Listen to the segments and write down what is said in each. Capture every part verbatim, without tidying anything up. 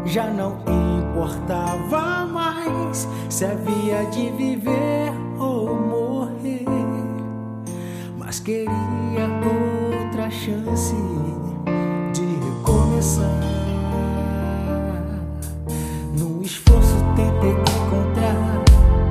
Já não importava mais se havia de viver ou morrer, mas queria outra chance de recomeçar. No esforço tentei encontrar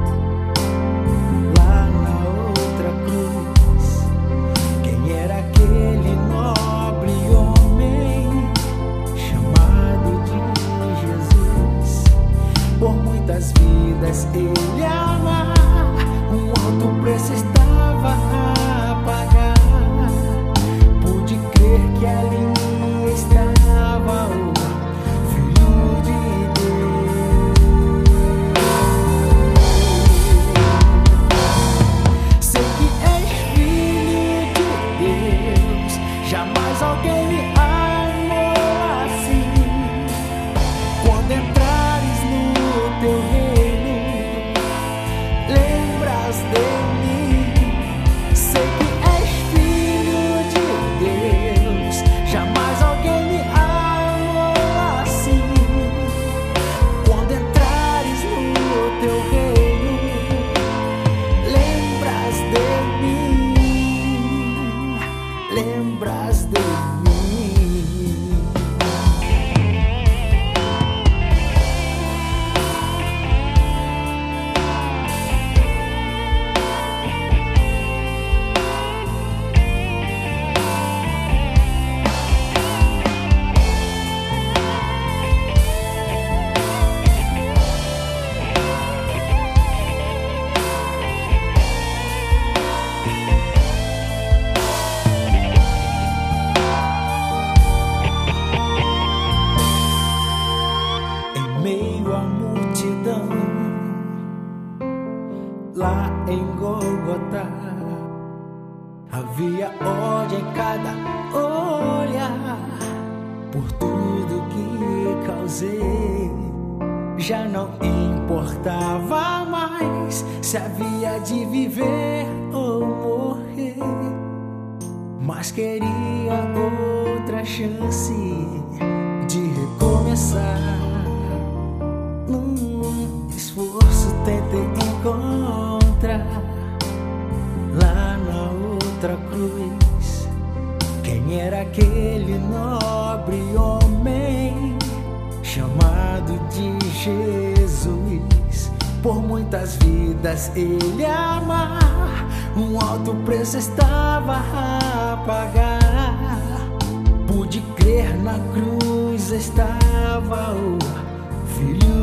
lá na outra cruz quem era aquele nobre homem chamado de Jesus. Por muitas vidas ele amar, um alto preço estava a pagar. Pude crer que ali estava o Filho de Deus. Sei que és filho de Deus, jamais alguém me amou assim. Quando entrares no teu reino, lembras de mim. Sei que és filho de Deus, jamais alguém me amou assim. Quando entrares no teu reino, lembras de mim, lembras de mim. Em meio à multidão, lá em Gólgota, havia ódio em cada olhar. Por tudo que causei, já não importava mais se havia de viver ou morrer, mas queria outra chance de recomeçar. Num esforço tentei encontrar lá na outra cruz quem era aquele nobre homem chamado de Jesus. Por muitas vidas ele amar, um alto preço estava a pagar. Pude crer na cruz estava o Filho